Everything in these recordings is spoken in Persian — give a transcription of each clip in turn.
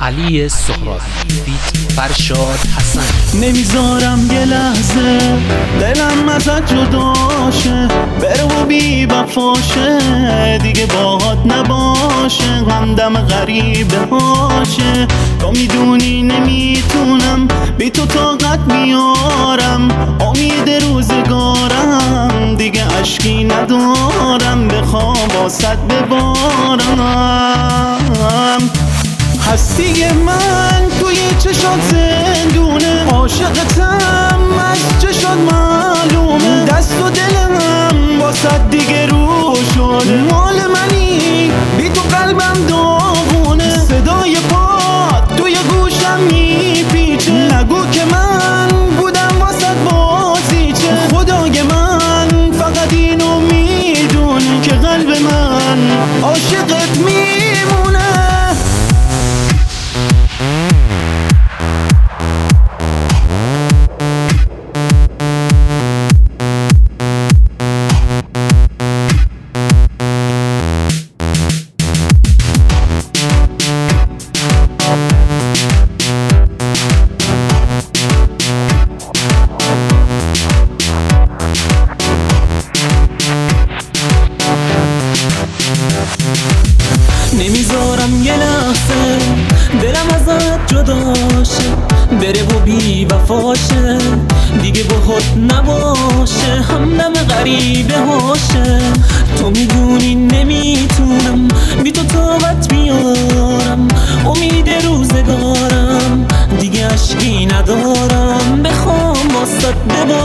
علی سهرابی فیت فرشاد حسن. نمیذارم یه لحظه دلم ازت جداشه، بره و بی وفاشه، دیگه باهات نباشه، همدم غریبه هاشه. تو میدونی نمیتونم بی تو طاقت میارم، امید روزگارم دیگه اشکی ندارم، بخوام واسط ببارم. هستی من توی چشات زندونه، عاشقتم از چشات معلومه، دست و دلم واسه دیگه رو شده، مال منی بی تو قلبم داغونه، صدای پات توی گوشم میپیچه، نگو که من بودم واسه بازیچه، خدای من فقط اینو میدونه که قلب من عاشقت میمونه. نمیذارم یه لحظه دلم ازت جداشه، بره و بی وفاشه، دیگه باهات نباشه، همدم غریبه هاشه. تو میدونی نمیتونم بی تو طاقت بیارم، امید روزگارم دیگه اشکی ندارم، بخوام واسط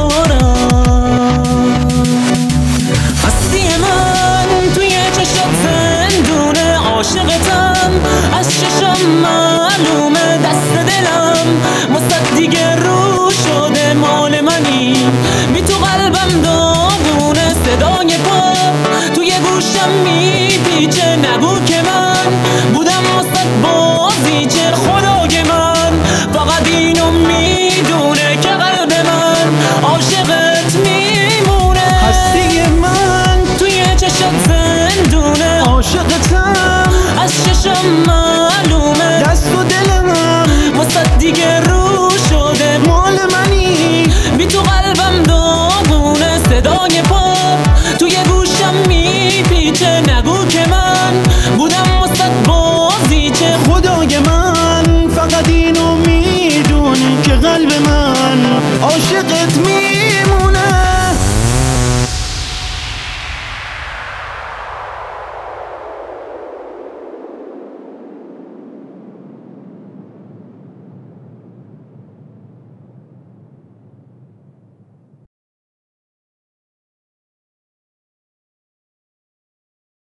ببارم. هستی من توی چشات زندونه، عاشقتم از چشم معلومه، دست دلم واسه دیگه رو شده، مال منی بی تو قلبم داغونه، صدای پا توی گوشم میپیچه، نگو که من بودم واسه بازیچه، خدای من فقط اینو میدونه که قلب من عاشقت میمونه. هستی من توی چشات زندونه، عاشقتم